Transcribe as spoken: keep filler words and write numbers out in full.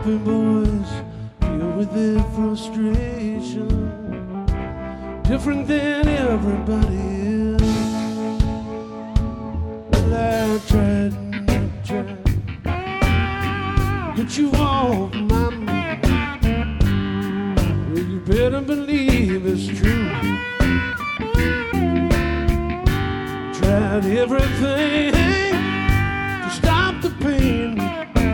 happy boys filled with their frustration, different than everybody else. Well, I tried and I tried to get you off my mind. Well, you better believe it's true. Tried everything to stop the pain.